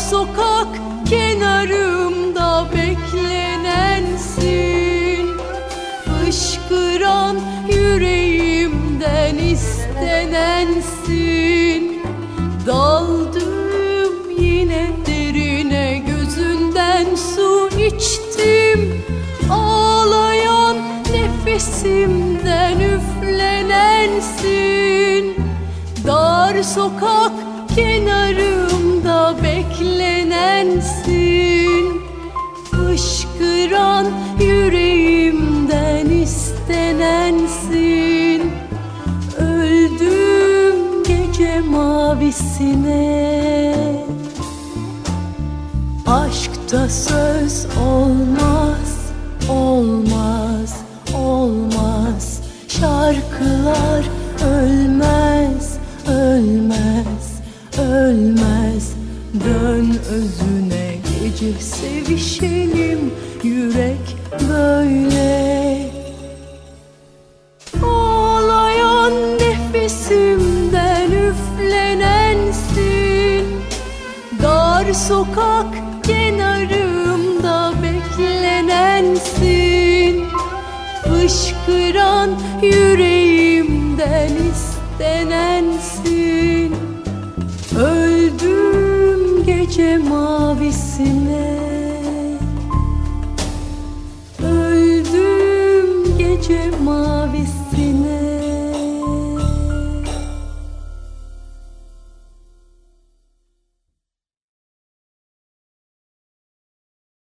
sokak kenarımda beklenensin, fışkıran yüreğimden istenensin. Daldım yine derine, gözünden su içtim, ağlayan nefesimden üflenensin. Dar sokak kenarımda beklenensin, fışkıran yüreğimden istenensin. Öldüm gece mavisine. Aşkta söz olmaz, olmaz, olmaz. Şarkılar ölmez, ölmez, ölmez. Dön özüne gece sevişelim, yürek böyle. Ağlayan nefesimden üflenensin, dar sokak kenarımda beklenensin, fışkıran yüreğimden istenensin. Öldüm gece mavisine, öldüm gece mavisine.